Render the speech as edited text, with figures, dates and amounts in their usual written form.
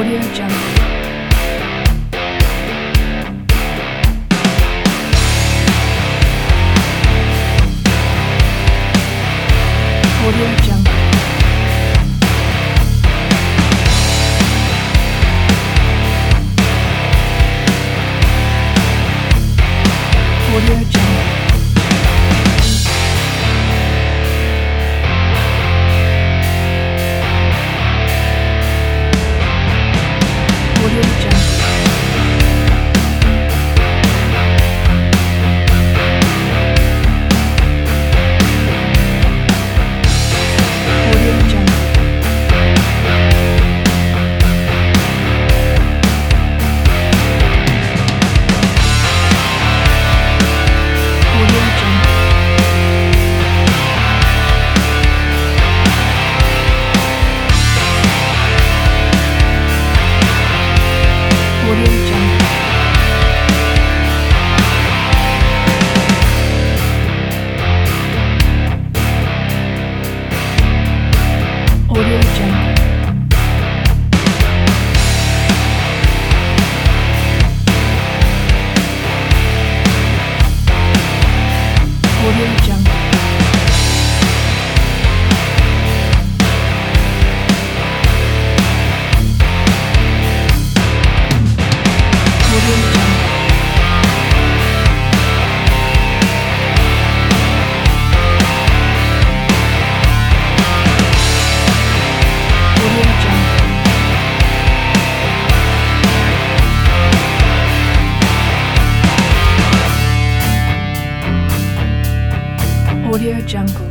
Audio Jungle. Audio Jungle. Audio Jungle. Audio Jungle. Audio Jungle. Audio Jungle. Audio Jungle. Audio Jungle. Audio Jungle. Audio Jungle. Audio Jungle. Audio Jungle.